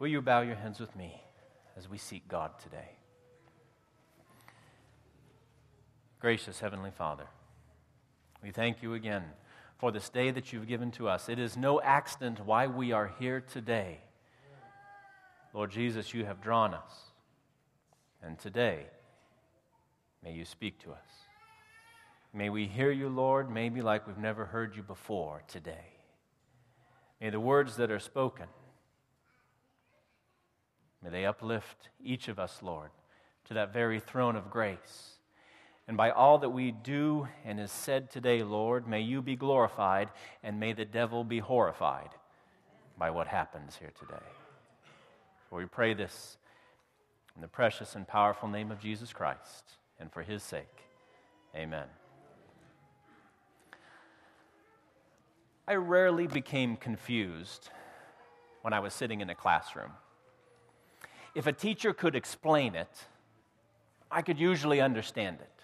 Will you bow your heads with me as we seek God today? Gracious Heavenly Father, we thank you again for this day that you've given to us. It is no accident why we are here today. Lord Jesus, you have drawn us. And today, may you speak to us. May we hear you, Lord, maybe like we've never heard you before today. May the words that are spoken, may they uplift each of us, Lord, to that very throne of grace. And by all that we do and is said today, Lord, may you be glorified and may the devil be horrified by what happens here today. For we pray this in the precious and powerful name of Jesus Christ and for his sake. Amen. I rarely became confused when I was sitting in a classroom. If a teacher could explain it, I could usually understand it.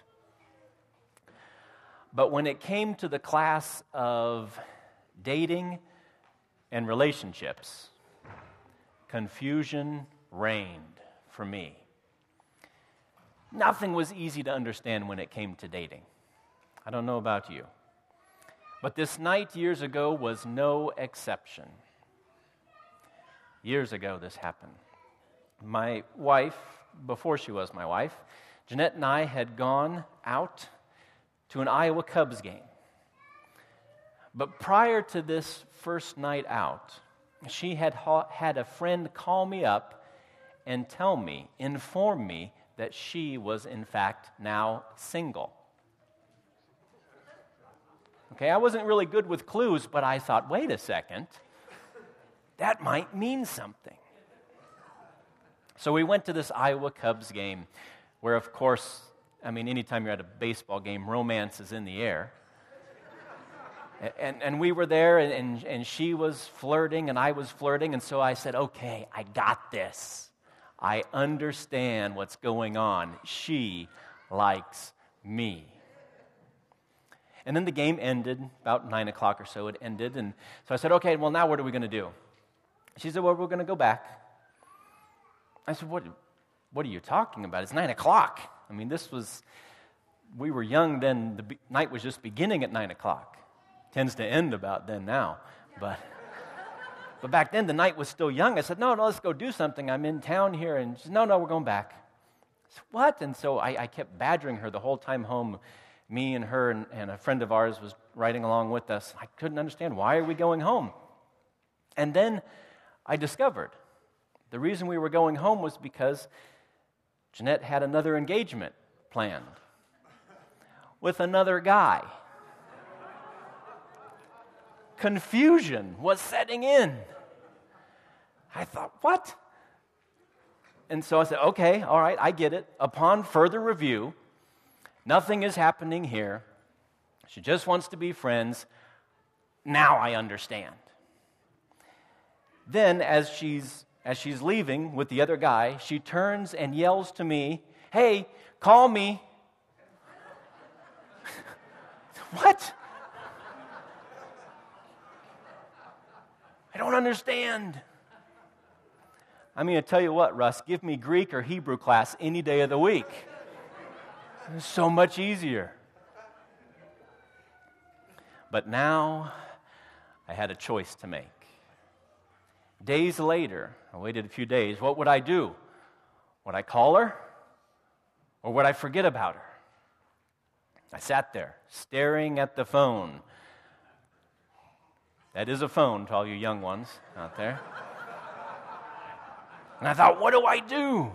But when it came to the class of dating and relationships, confusion reigned for me. Nothing was easy to understand when it came to dating. I don't know about you. But this night years ago was no exception. Years ago this happened. My wife, before she was my wife, Jeanette and I had gone out to an Iowa Cubs game. But prior to this first night out, she had had a friend call me up and inform me that she was in fact now single. Okay, I wasn't really good with clues, but I thought, wait a second, that might mean something. So we went to this Iowa Cubs game where, of course, anytime you're at a baseball game, romance is in the air. And we were there, and she was flirting, and I was flirting, and so I said, okay, I got this. I understand what's going on. She likes me. And then the game ended, about 9 o'clock or so it ended, and so I said, okay, well, now what are we going to do? She said, well, we're going to go back. I said, what are you talking about? It's 9 o'clock. We were young then, the night was just beginning at 9 o'clock. Tends to end about then now, but back then the night was still young. I said, no, let's go do something. I'm in town here, and she said, no, we're going back. I said, what? And so I kept badgering her the whole time home. Me and her and a friend of ours was riding along with us. I couldn't understand, why are we going home? And then I discovered the reason we were going home was because Jeanette had another engagement planned with another guy. Confusion was setting in. I thought, what? And so I said, okay, all right, I get it. Upon further review, nothing is happening here. She just wants to be friends. Now I understand. Then, as she's leaving with the other guy, she turns and yells to me, hey, call me. What? I don't understand. I tell you what, Russ, give me Greek or Hebrew class any day of the week. It's so much easier. But now I had a choice to make. Days later, I waited a few days, what would I do? Would I call her? Or would I forget about her? I sat there, staring at the phone. That is a phone to all you young ones out there. And I thought, what do I do?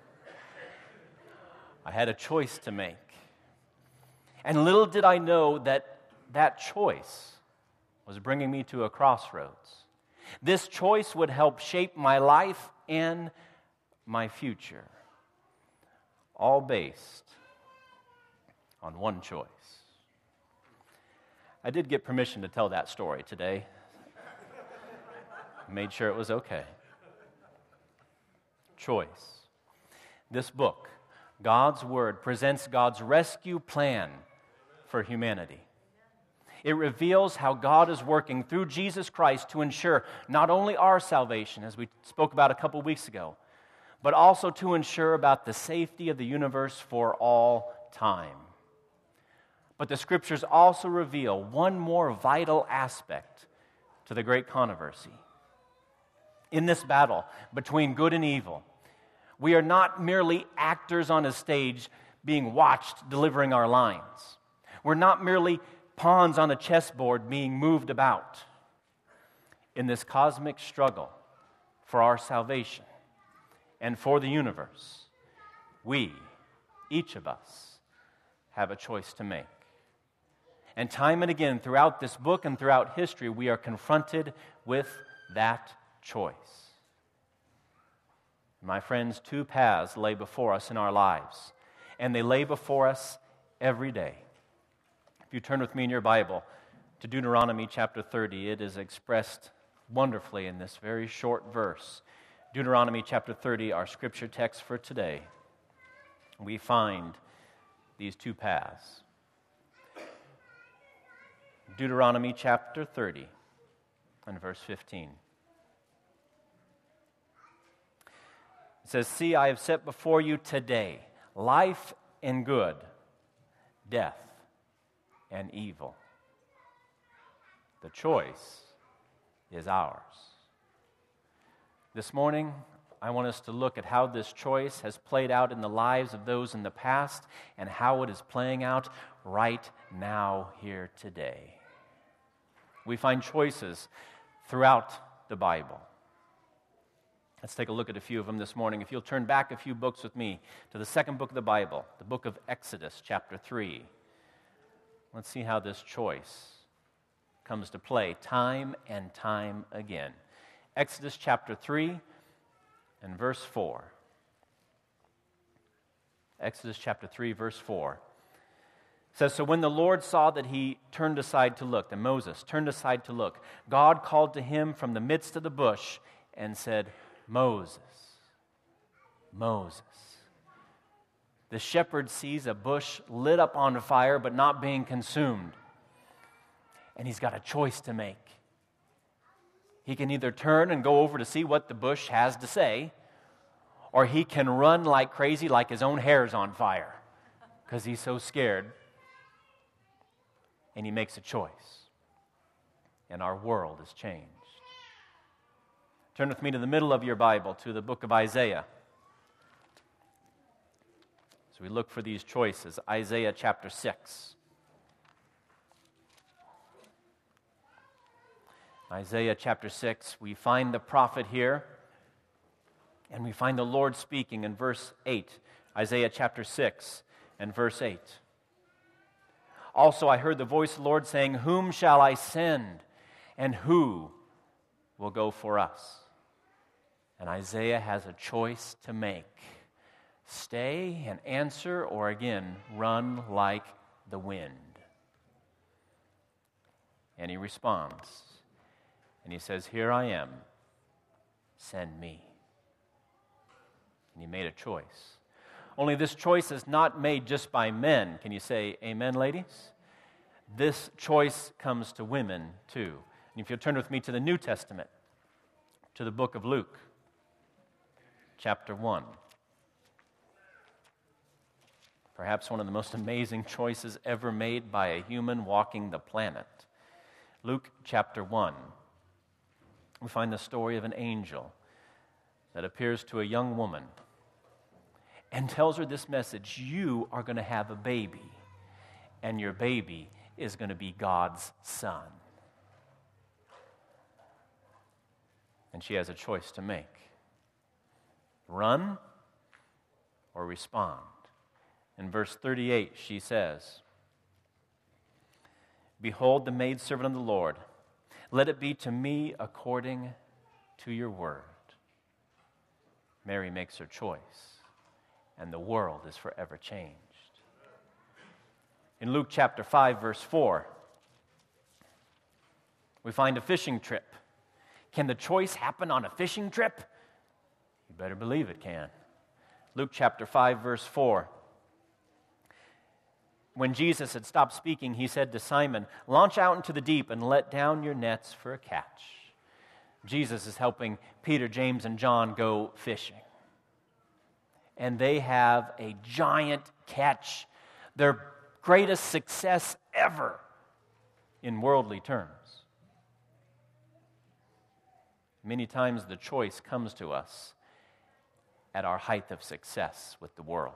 I had a choice to make. And little did I know that choice was bringing me to a crossroads. This choice would help shape my life and my future, all based on one choice. I did get permission to tell that story today. Made sure it was okay. Choice. This book, God's Word, presents God's rescue plan for humanity. It reveals how God is working through Jesus Christ to ensure not only our salvation, as we spoke about a couple weeks ago, but also to ensure about the safety of the universe for all time. But the Scriptures also reveal one more vital aspect to the great controversy. In this battle between good and evil, we are not merely actors on a stage being watched delivering our lines. We're not merely pawns on a chessboard being moved about. In this cosmic struggle for our salvation and for the universe, we, each of us, have a choice to make. And time and again throughout this book and throughout history, we are confronted with that choice. My friends, two paths lay before us in our lives, and they lay before us every day. If you turn with me in your Bible to Deuteronomy chapter 30, it is expressed wonderfully in this very short verse. Deuteronomy chapter 30, our scripture text for today. We find these two paths. Deuteronomy chapter 30 and verse 15. It says, "See, I have set before you today life and good, death and evil. The choice is ours." This morning, I want us to look at how this choice has played out in the lives of those in the past and how it is playing out right now here today. We find choices throughout the Bible. Let's take a look at a few of them this morning. If you'll turn back a few books with me to the second book of the Bible, the book of Exodus, chapter 3. Let's see how this choice comes to play time and time again. Exodus chapter 3 and verse 4. Exodus chapter 3, verse 4. It says, "So when the Lord saw that he turned aside to look," that Moses turned aside to look, "God called to him from the midst of the bush and said, 'Moses, Moses.'" The shepherd sees a bush lit up on fire but not being consumed. And he's got a choice to make. He can either turn and go over to see what the bush has to say, or he can run like crazy like his own hair's on fire because he's so scared. And he makes a choice. And our world is changed. Turn with me to the middle of your Bible, to the book of Isaiah. So we look for these choices. Isaiah chapter 6. Isaiah chapter 6, we find the prophet here, and we find the Lord speaking in verse 8. Isaiah chapter 6 and verse 8. "Also I heard the voice of the Lord saying, 'Whom shall I send, and who will go for us?'" And Isaiah has a choice to make. Stay and answer, or again, run like the wind. And he responds, and he says, "Here I am, send me." And he made a choice. Only this choice is not made just by men. Can you say amen, ladies? This choice comes to women too. And if you'll turn with me to the New Testament, to the book of Luke, chapter 1. Perhaps one of the most amazing choices ever made by a human walking the planet. Luke chapter 1. We find the story of an angel that appears to a young woman and tells her this message: "You are going to have a baby, and your baby is going to be God's son." And she has a choice to make. Run or respond. In verse 38, she says, "Behold the maidservant of the Lord. Let it be to me according to your word." Mary makes her choice, and the world is forever changed. In Luke chapter 5, verse 4, we find a fishing trip. Can the choice happen on a fishing trip? You better believe it can. Luke chapter 5, verse 4. When Jesus had stopped speaking, he said to Simon, "Launch out into the deep and let down your nets for a catch." Jesus is helping Peter, James, and John go fishing. And they have a giant catch, their greatest success ever in worldly terms. Many times the choice comes to us at our height of success with the world.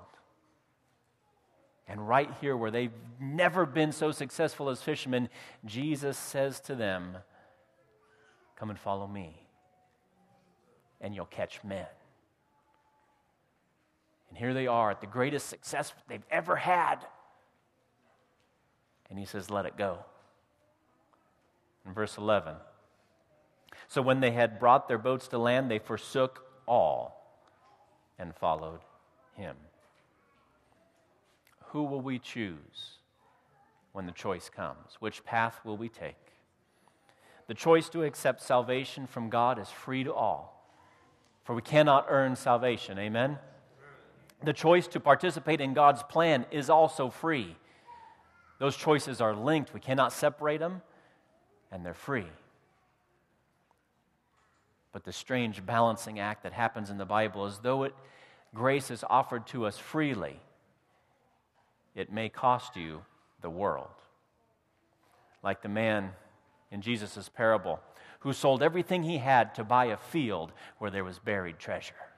And right here, where they've never been so successful as fishermen, Jesus says to them, "Come and follow me, and you'll catch men." And here they are at the greatest success they've ever had. And he says, "Let it go." In verse 11, "So when they had brought their boats to land, they forsook all and followed him." Who will we choose when the choice comes? Which path will we take? The choice to accept salvation from God is free to all, for we cannot earn salvation. Amen? The choice to participate in God's plan is also free. Those choices are linked. We cannot separate them, and they're free. But the strange balancing act that happens in the Bible is, though grace is offered to us freely, it may cost you the world. Like the man in Jesus' parable who sold everything he had to buy a field where there was buried treasure.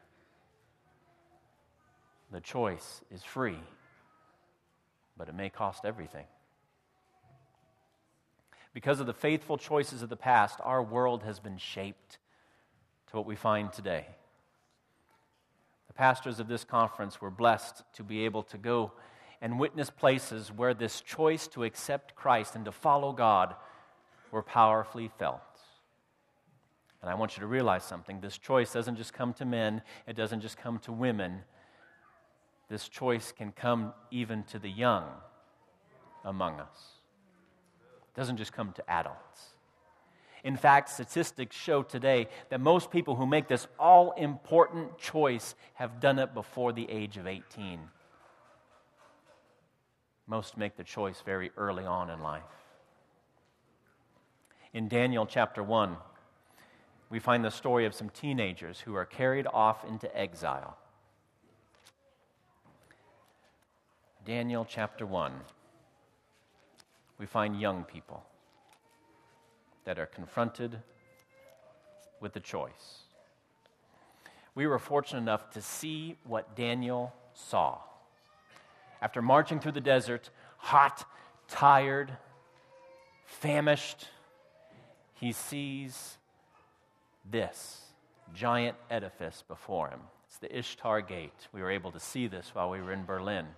The choice is free, but it may cost everything. Because of the faithful choices of the past, our world has been shaped to what we find today. The pastors of this conference were blessed to be able to go and witness places where this choice to accept Christ and to follow God were powerfully felt. And I want you to realize something. This choice doesn't just come to men. It doesn't just come to women. This choice can come even to the young among us. It doesn't just come to adults. In fact, statistics show today that most people who make this all-important choice have done it before the age of 18. Most make the choice very early on in life. In Daniel chapter 1, we find the story of some teenagers who are carried off into exile. Daniel chapter 1, we find young people that are confronted with the choice. We were fortunate enough to see what Daniel saw. After marching through the desert, hot, tired, famished, he sees this giant edifice before him. It's the Ishtar Gate. We were able to see this while we were in Berlin.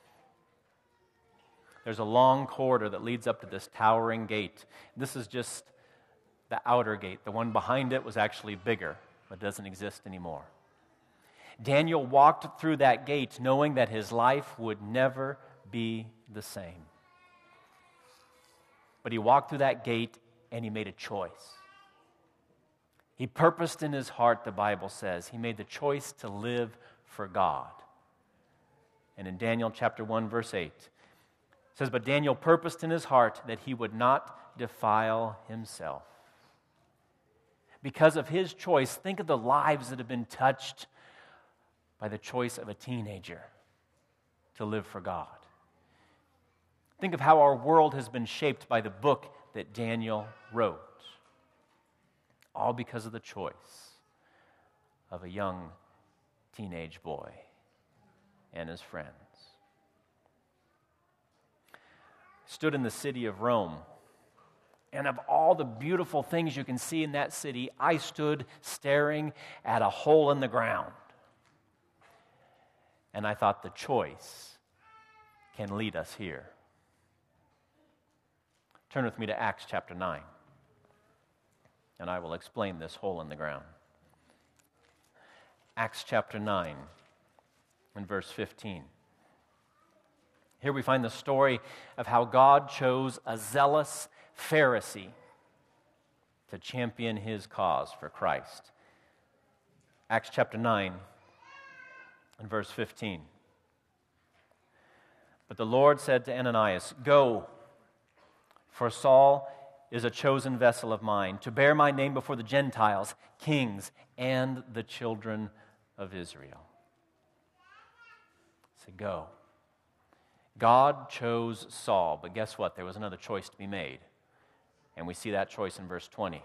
There's a long corridor that leads up to this towering gate. This is just the outer gate. The one behind it was actually bigger, but doesn't exist anymore. Daniel walked through that gate knowing that his life would never be the same. But he walked through that gate and he made a choice. He purposed in his heart, the Bible says. He made the choice to live for God. And in Daniel chapter 1, verse 8, it says, "But Daniel purposed in his heart that he would not defile himself." Because of his choice, think of the lives that have been touched by the choice of a teenager to live for God. Think of how our world has been shaped by the book that Daniel wrote. All because of the choice of a young teenage boy and his friends. Stood in the city of Rome, and of all the beautiful things you can see in that city, I stood staring at a hole in the ground. And I thought the choice can lead us here. Turn with me to Acts chapter 9, and I will explain this hole in the ground. Acts chapter 9 and verse 15. Here we find the story of how God chose a zealous Pharisee to champion his cause for Christ. Acts chapter 9 and verse 15. But the Lord said to Ananias, "Go, for Saul is a chosen vessel of mine, to bear my name before the Gentiles, kings, and the children of Israel." So go. God chose Saul, but guess what? There was another choice to be made. And we see that choice in verse 20.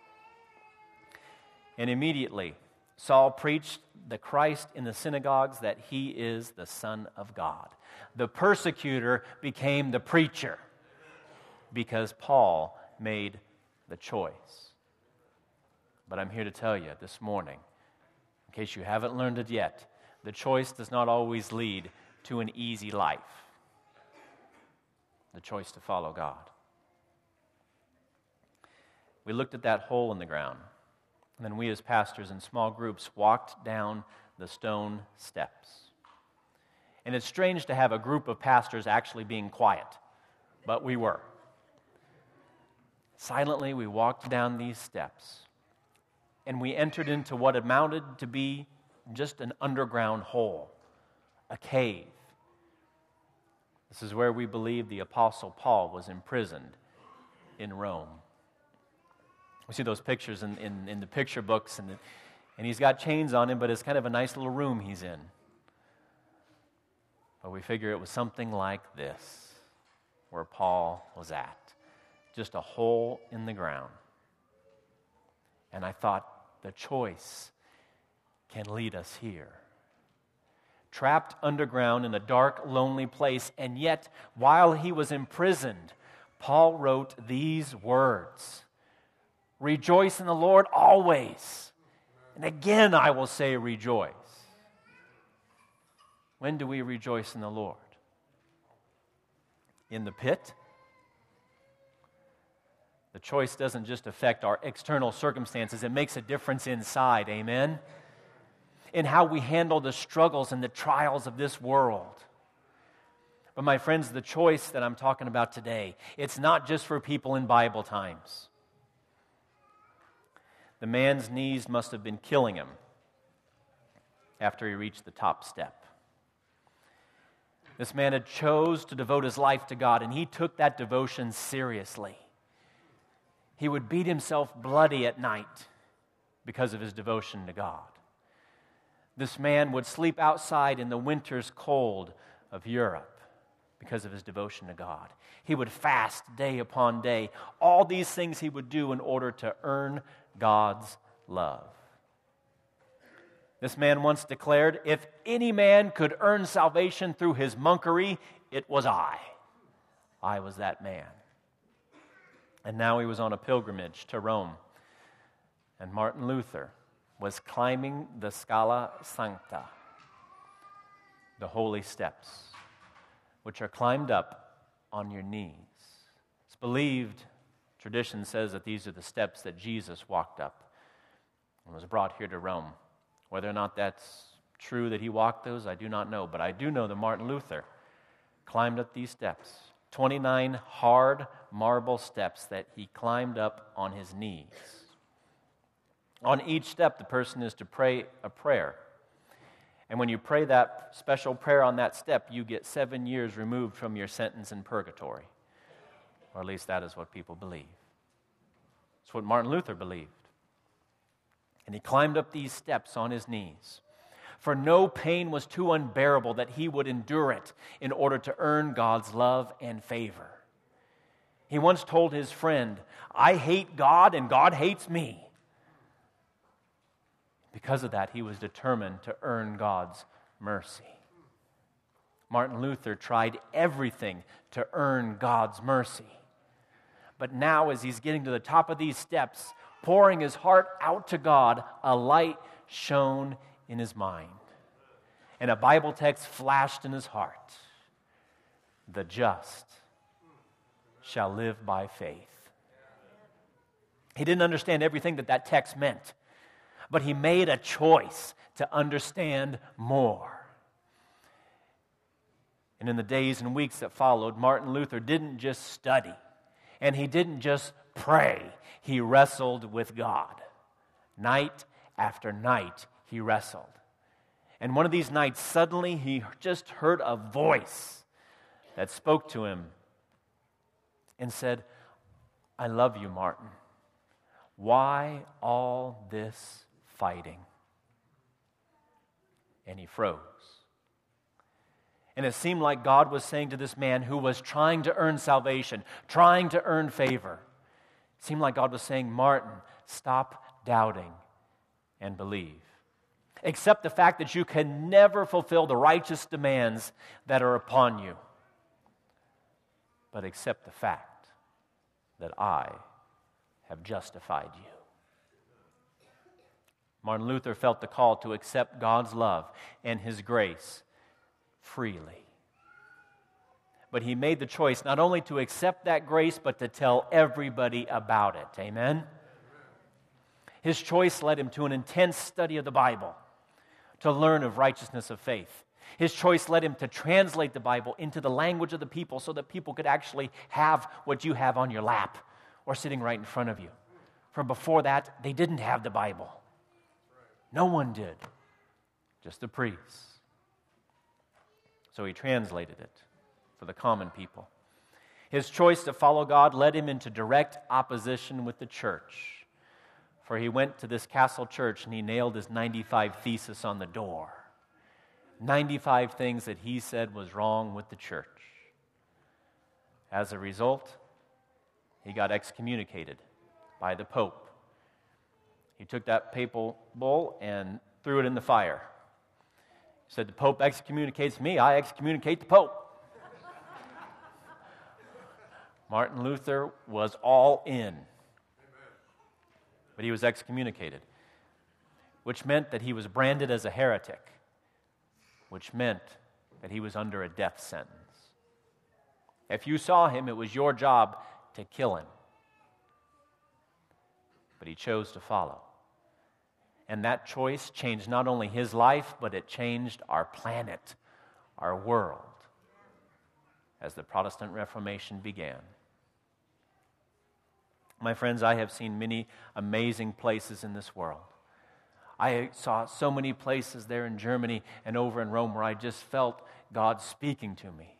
And immediately, Saul preached the Christ in the synagogues, that he is the Son of God. The persecutor became the preacher because Paul made the choice. But I'm here to tell you this morning, in case you haven't learned it yet, the choice does not always lead to an easy life. The choice to follow God. We looked at that hole in the ground, and then we as pastors in small groups walked down the stone steps. And it's strange to have a group of pastors actually being quiet, but we were. Silently, we walked down these steps, and we entered into what amounted to be just an underground hole, a cave. This is where we believe the Apostle Paul was imprisoned in Rome. We see those pictures in the picture books, and he's got chains on him, but it's kind of a nice little room he's in. But we figure it was something like this, where Paul was at. Just a hole in the ground. And I thought, the choice can lead us here. Trapped underground in a dark, lonely place, and yet, while he was imprisoned, Paul wrote these words: "Rejoice in the Lord always. And again I will say rejoice." When do we rejoice in the Lord? In the pit? The choice doesn't just affect our external circumstances, it makes a difference inside, amen? In how we handle the struggles and the trials of this world. But my friends, the choice that I'm talking about today, it's not just for people in Bible times. The man's knees must have been killing him after he reached the top step. This man had chose to devote his life to God, and he took that devotion seriously. He would beat himself bloody at night because of his devotion to God. This man would sleep outside in the winter's cold of Europe because of his devotion to God. He would fast day upon day. All these things he would do in order to earn God's love. This man once declared, "If any man could earn salvation through his monkery, it was I. I was that man." And now he was on a pilgrimage to Rome. And Martin Luther was climbing the Scala Sancta, the holy steps, which are climbed up on your knees. It's believed, tradition says, that these are the steps that Jesus walked up and was brought here to Rome. Whether or not that's true that he walked those, I do not know. But I do know that Martin Luther climbed up these steps. 29 hard marble steps that he climbed up on his knees. On each step, the person is to pray a prayer. And when you pray that special prayer on that step, you get 7 years removed from your sentence in purgatory. Or at least that is what people believe. It's what Martin Luther believed. And he climbed up these steps on his knees. For no pain was too unbearable that he would endure it in order to earn God's love and favor. He once told his friend, "I hate God and God hates me." Because of that, he was determined to earn God's mercy. Martin Luther tried everything to earn God's mercy. But now, as he's getting to the top of these steps, pouring his heart out to God, a light shone in his mind. And a Bible text flashed in his heart. The just shall live by faith. He didn't understand everything that text meant, but he made a choice to understand more. And in the days and weeks that followed, Martin Luther didn't just study, and he didn't just pray. He wrestled with God. Night after night, he wrestled. And one of these nights, suddenly he just heard a voice that spoke to him and said, I love you, Martin. Why all this fighting? And he froze. And it seemed like God was saying to this man who was trying to earn salvation, trying to earn favor, it seemed like God was saying, Martin, stop doubting and believe. Accept the fact that you can never fulfill the righteous demands that are upon you. But accept the fact that I have justified you. Martin Luther felt the call to accept God's love and His grace freely. But he made the choice not only to accept that grace, but to tell everybody about it. Amen? His choice led him to an intense study of the Bible, to learn of righteousness of faith. His choice led him to translate the Bible into the language of the people so that people could actually have what you have on your lap or sitting right in front of you. For before that, they didn't have the Bible. No one did, just the priests. So he translated it for the common people. His choice to follow God led him into direct opposition with the church. For he went to this castle church and he nailed his 95 thesis on the door. 95 things that he said was wrong with the church. As a result, he got excommunicated by the Pope. He took that papal bull and threw it in the fire. He said, the Pope excommunicates me, I excommunicate the Pope. Martin Luther was all in. But he was excommunicated, which meant that he was branded as a heretic, which meant that he was under a death sentence. If you saw him, it was your job to kill him. But he chose to follow. And that choice changed not only his life, but it changed our planet, our world, as the Protestant Reformation began. My friends, I have seen many amazing places in this world. I saw so many places there in Germany and over in Rome where I just felt God speaking to me.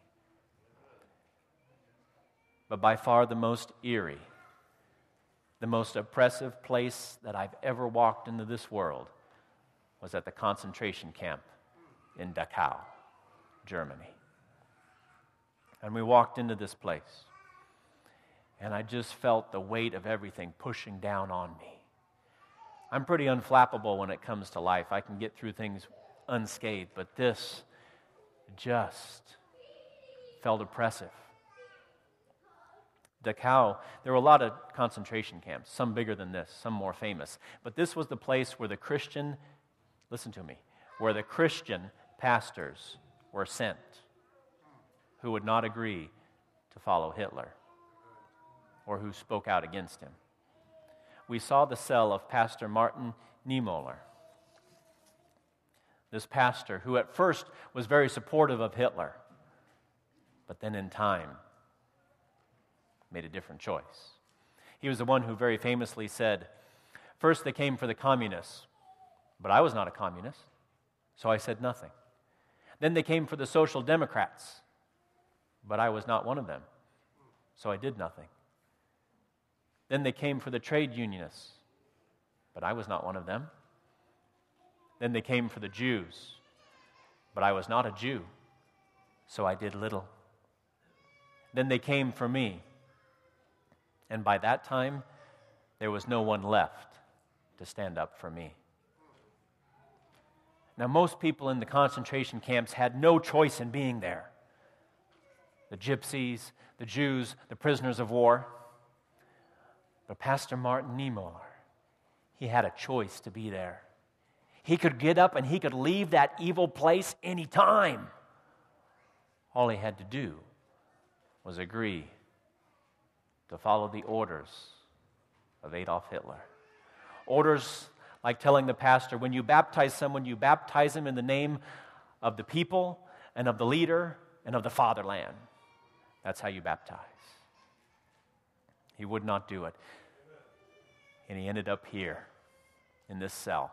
But by far the most eerie, the most oppressive place that I've ever walked into this world was at the concentration camp in Dachau, Germany. And we walked into this place, and I just felt the weight of everything pushing down on me. I'm pretty unflappable when it comes to life. I can get through things unscathed, but this just felt oppressive. Dachau, there were a lot of concentration camps, some bigger than this, some more famous. But this was the place where the Christian, listen to me, where the Christian pastors were sent who would not agree to follow Hitler or who spoke out against him. We saw the cell of Pastor Martin Niemöller, this pastor who at first was very supportive of Hitler, but then in time made a different choice. He was the one who very famously said, first they came for the communists, but I was not a communist, so I said nothing. Then they came for the Social Democrats, but I was not one of them, so I did nothing. Then they came for the trade unionists, but I was not one of them. Then they came for the Jews, but I was not a Jew, so I did little. Then they came for me, and by that time, there was no one left to stand up for me. Now, most people in the concentration camps had no choice in being there. The gypsies, the Jews, the prisoners of war. But Pastor Martin Niemöller, he had a choice to be there. He could get up and he could leave that evil place anytime. All he had to do was agree to follow the orders of Adolf Hitler. Orders like telling the pastor, when you baptize someone, you baptize him in the name of the people and of the leader and of the fatherland. That's how you baptize. He would not do it. And he ended up here in this cell.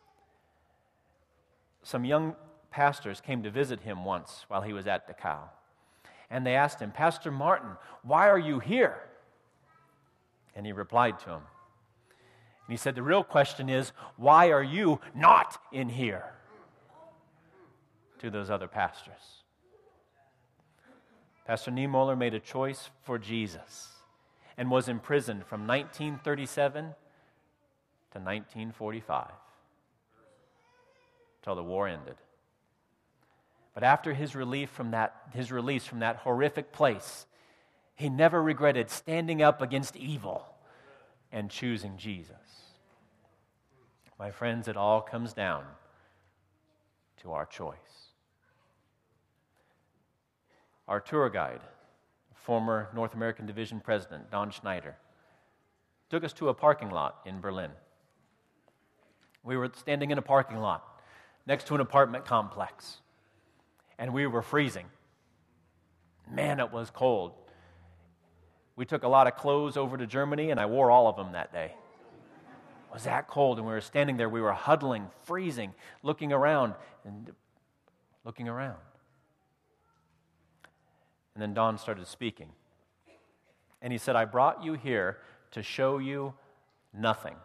Some young pastors came to visit him once while he was at Dachau. And they asked him, Pastor Martin, why are you here? And he replied to them. And he said, the real question is, why are you not in here? To those other pastors. Pastor Niemöller made a choice for Jesus and was imprisoned from 1937 to 1945 till the war ended. But after his release from that horrific place, he never regretted standing up against evil and choosing Jesus. My friends, it all comes down to our choice. Our tour guide, former North American Division President Don Schneider, took us to a parking lot in Berlin. We were standing in a parking lot next to an apartment complex, and we were freezing. Man, it was cold. We took a lot of clothes over to Germany, and I wore all of them that day. It was that cold, and we were standing there. We were huddling, freezing, looking around. And then Don started speaking. And he said, I brought you here to show you nothing.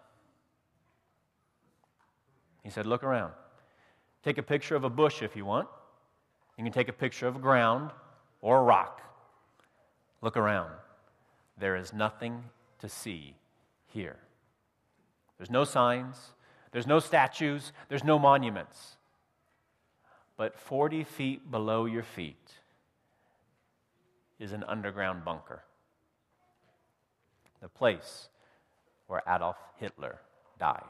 He said, look around. Take a picture of a bush if you want. You can take a picture of a ground or a rock. Look around. There is nothing to see here. There's no signs. There's no statues. There's no monuments. But 40 feet below your feet is an underground bunker. The place where Adolf Hitler died.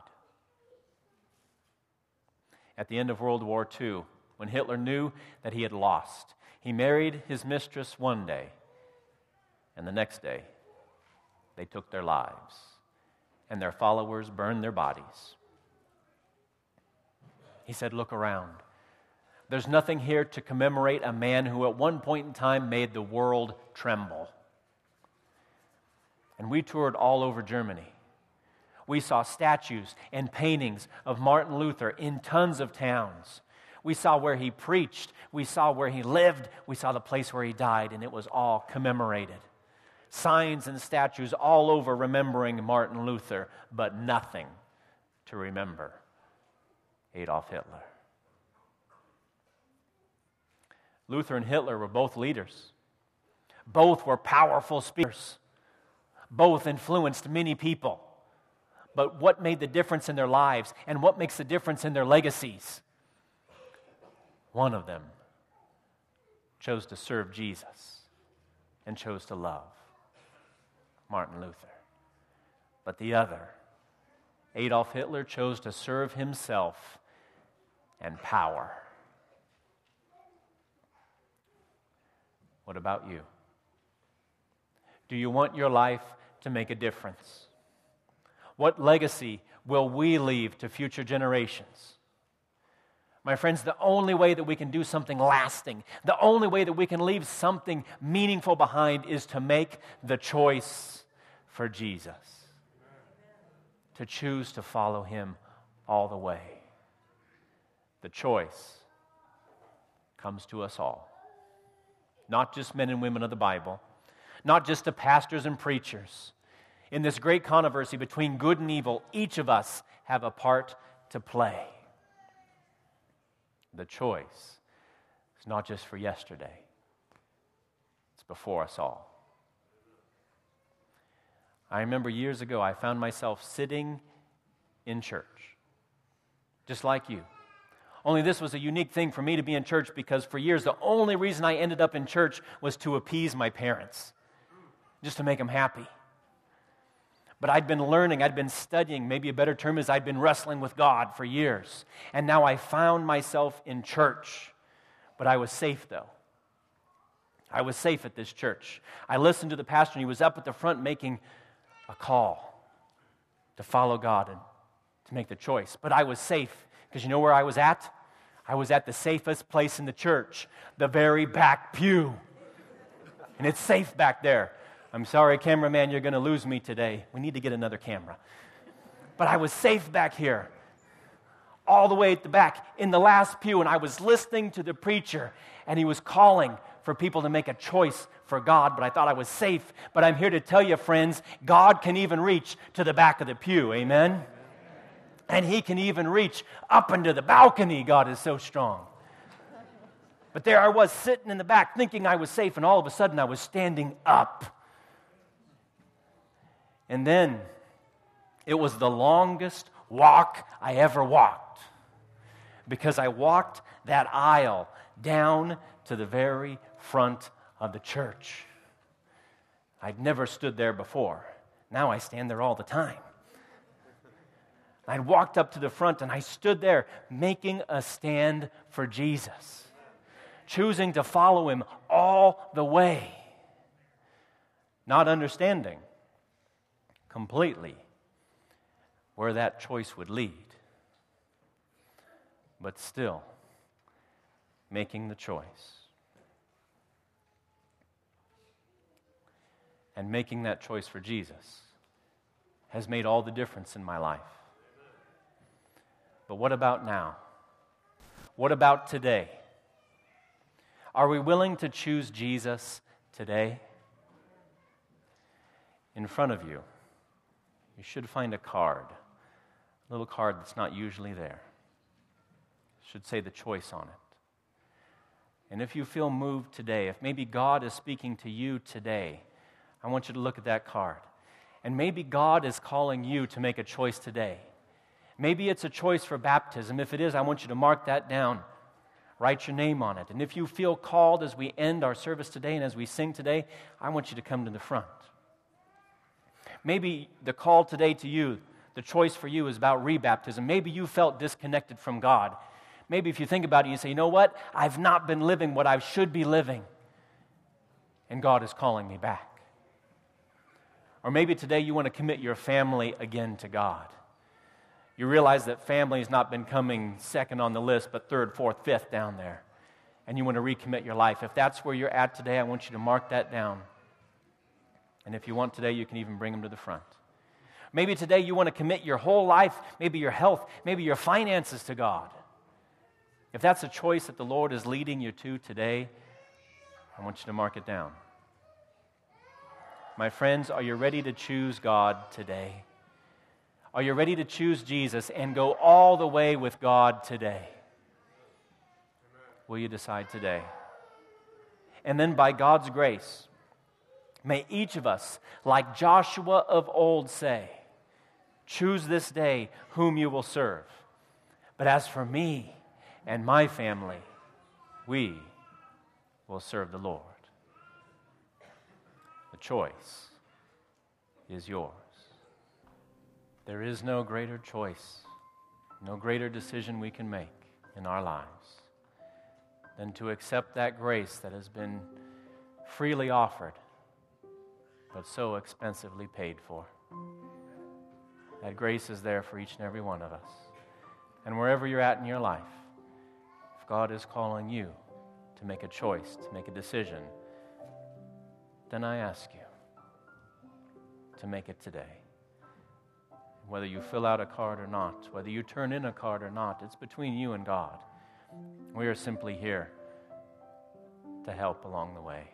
At the end of World War II, when Hitler knew that he had lost, he married his mistress one day, and the next day, they took their lives, and their followers burned their bodies. He said, look around. There's nothing here to commemorate a man who at one point in time made the world tremble. And we toured all over Germany. We saw statues and paintings of Martin Luther in tons of towns. We saw where he preached. We saw where he lived. We saw the place where he died, and it was all commemorated. Signs and statues all over remembering Martin Luther, but nothing to remember Adolf Hitler. Luther and Hitler were both leaders. Both were powerful speakers. Both influenced many people. But what made the difference in their lives and what makes the difference in their legacies? One of them chose to serve Jesus and chose to love Martin Luther. But the other, Adolf Hitler, chose to serve himself and power. What about you? Do you want your life to make a difference? What legacy will we leave to future generations? My friends, the only way that we can do something lasting, the only way that we can leave something meaningful behind is to make the choice for Jesus. To choose to follow him all the way. The choice comes to us all. Not just men and women of the Bible, not just to pastors and preachers. In this great controversy between good and evil, each of us have a part to play. The choice is not just for yesterday. It's before us all. I remember years ago, I found myself sitting in church, just like you. Only this was a unique thing for me to be in church because for years, the only reason I ended up in church was to appease my parents, just to make them happy. But I'd been learning, I'd been studying, maybe a better term is I'd been wrestling with God for years. And now I found myself in church. But I was safe though. I was safe at this church. I listened to the pastor and he was up at the front making a call to follow God and to make the choice. But I was safe because you know where I was at? I was at the safest place in the church, the very back pew. And it's safe back there. I'm sorry, cameraman, you're going to lose me today. We need to get another camera. But I was safe back here, all the way at the back, in the last pew, and I was listening to the preacher, and he was calling for people to make a choice for God, but I thought I was safe. But I'm here to tell you, friends, God can even reach to the back of the pew. Amen? And He can even reach up into the balcony. God is so strong. But there I was sitting in the back thinking I was safe, and all of a sudden I was standing up. And then it was the longest walk I ever walked, because I walked that aisle down to the very front of the church. I'd never stood there before. Now I stand there all the time. I walked up to the front and I stood there making a stand for Jesus, choosing to follow Him all the way, not understanding completely where that choice would lead, but still making the choice. And making that choice for Jesus has made all the difference in my life. But what about now? What about today? Are we willing to choose Jesus today? In front of you, you should find a card, a little card that's not usually there. It should say the choice on it. And if you feel moved today, if maybe God is speaking to you today, I want you to look at that card. And maybe God is calling you to make a choice today. Maybe it's a choice for baptism. If it is, I want you to mark that down. Write your name on it. And if you feel called as we end our service today and as we sing today, I want you to come to the front. Maybe the call today to you, the choice for you is about rebaptism. Maybe you felt disconnected from God. Maybe if you think about it, you say, you know what? I've not been living what I should be living, and God is calling me back. Or maybe today you want to commit your family again to God. You realize that family has not been coming second on the list, but third, fourth, fifth down there. And you want to recommit your life. If that's where you're at today, I want you to mark that down. And if you want today, you can even bring them to the front. Maybe today you want to commit your whole life, maybe your health, maybe your finances to God. If that's a choice that the Lord is leading you to today, I want you to mark it down. My friends, are you ready to choose God today? Are you ready to choose Jesus and go all the way with God today? Will you decide today? And then by God's grace, may each of us, like Joshua of old say, choose this day whom you will serve. But as for me and my family, we will serve the Lord. The choice is yours. There is no greater choice, no greater decision we can make in our lives than to accept that grace that has been freely offered, but so expensively paid for. That grace is there for each and every one of us. And wherever you're at in your life, if God is calling you to make a choice, to make a decision, then I ask you to make it today. Whether you fill out a card or not, whether you turn in a card or not, it's between you and God. We are simply here to help along the way.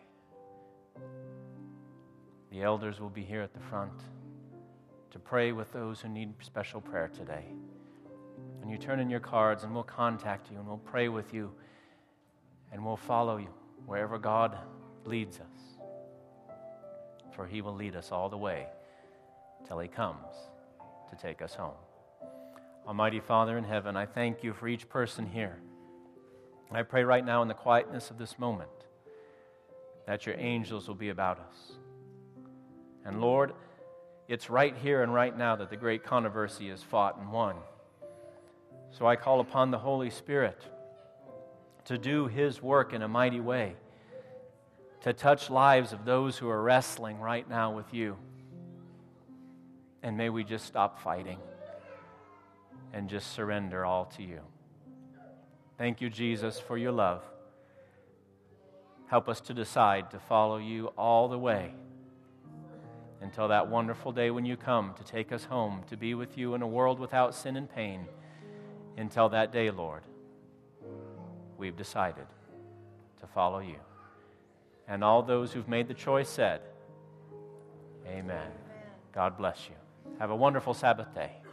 The elders will be here at the front to pray with those who need special prayer today. And you turn in your cards and we'll contact you and we'll pray with you and we'll follow you wherever God leads us. For He will lead us all the way till He comes to take us home. Almighty Father in heaven, I thank you for each person here. I pray right now in the quietness of this moment that your angels will be about us. And Lord, it's right here and right now that the great controversy is fought and won. So I call upon the Holy Spirit to do His work in a mighty way, to touch lives of those who are wrestling right now with you. And may we just stop fighting and just surrender all to you. Thank you, Jesus, for your love. Help us to decide to follow you all the way until that wonderful day when you come to take us home, to be with you in a world without sin and pain. Until that day, Lord, we've decided to follow you. And all those who've made the choice said, Amen. God bless you. Have a wonderful Sabbath day.